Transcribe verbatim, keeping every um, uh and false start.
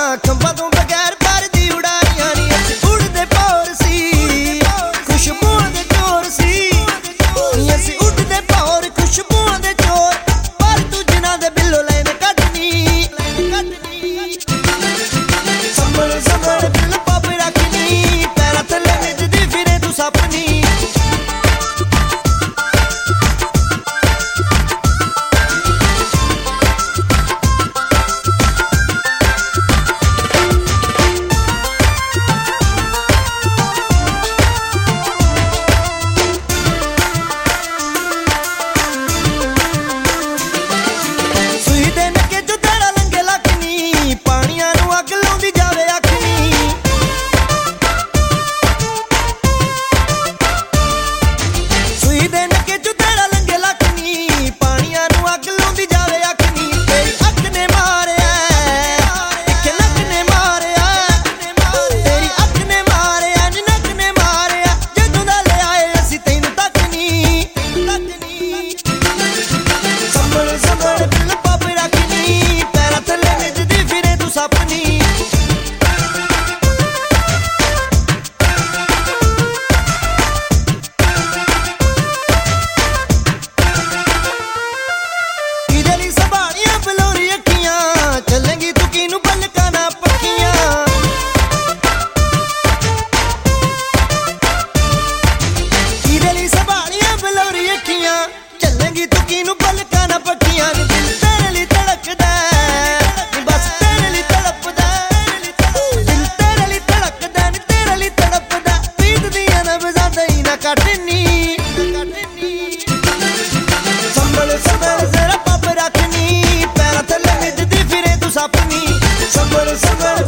खंभा तो बगैर पर दी उड़ारियां नी असी उड़दे पौर सी खुशबूआं दे चोर सी असी उड़दे पौर खुशबूआं दे चोर पर तू जिन्हां दे बिल्लो लैन कटनी संभल संभल बिल पप रखनी पैरां थल्ले मिटदी फिरे तू सपनी चलेंगी तू किनू पलकां ना पक्कियां नी दिल तेरे लिए धड़कदा नी बस तेरे लिए तड़पदा दिल तेरे लिए धड़कदा नी तेरे लिए तड़पदा प्रीत दियां नब्ज़ां दई ना कटनी संभल संभल जरा पप रखनी पैरां थल्ले मिटदी फिरे तू सपनी संभल संभल